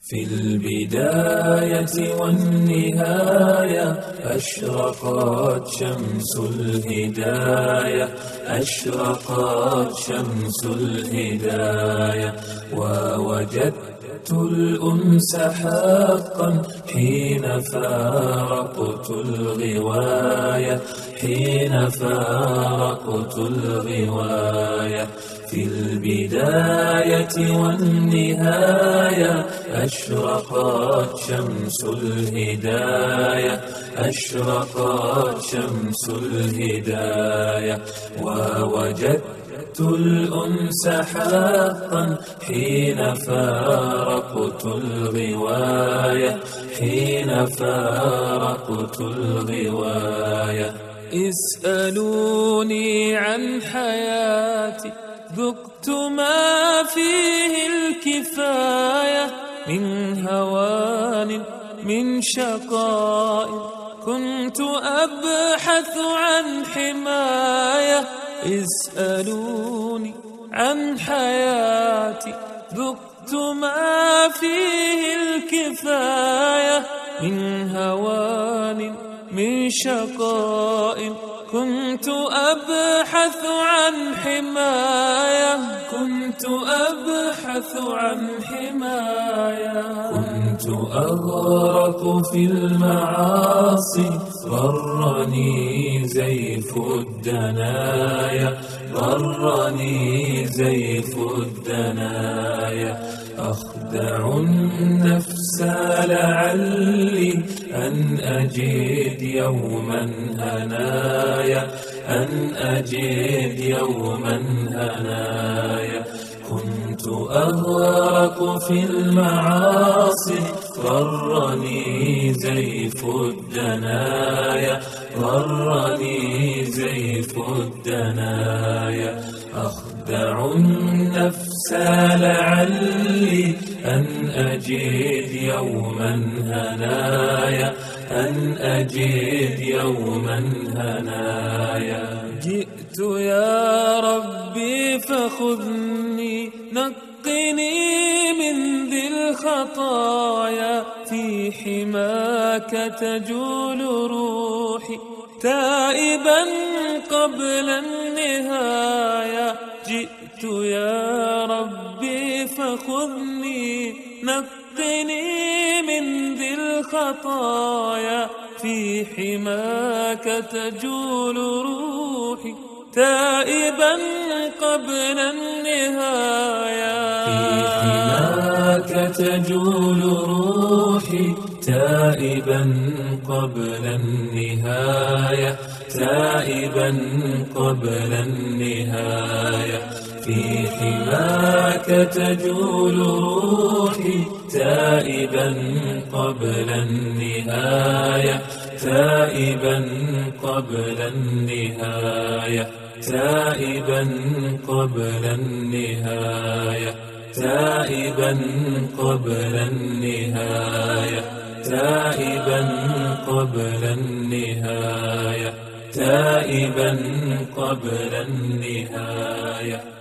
في البداية والنهاية أشرقت شمس الهداية، أشرقت شمس الهداية، ووجدت الأنس حقا حين فارقت الغواية، حين فارقت الغواية. في البداية والنهاية أشرقت شمس الهداية، أشرقت شمس الهداية، ووجدت الأنس حقا حين فارقت الغواية، حين فارقت الغواية. اسألوني عن حياتي ذقت ما فيه الكفاية، من هوان من شقاء كنت أبحث عن حماية. اسألوني عن حياتي ذقت ما فيه الكفاية، من هوان من شقاء كنت أبحث عن حماية، كنت أبحث عن حماية. كنت أغرق في المعاصي غرني زيف الدنايا، غرني زيف الدنايا. أخدع النفس لعلي أن أجد يوما هنايا، أن أجد يوما هنايا. كنت أغرق في المعاصي غرني زيف الدنايا، غرني زيف الدنايا. أخدع النفس لعلي أن أجد يوما هنايا، أن أجد يوما هنايا. جئت يا ربي فخذني، نقني من ذي الخطايا، في حماك تجول روحي تائبا قبل النهاية. جئت يا ربي فخذني، نقني من ذي الخطايا، في حماك تجول روحي تائبا قبل النهاية. في حماك تجول روحي تائبا قبل النهاية، تائبا قبل النهاية. في حماك تجول روحي تائبا قبل النهاية، تائبا قبل النهاية، تائبا قبل النهاية، تائبا قبل النهاية، تائبا قبل النهاية، تائبا قبل النهاية.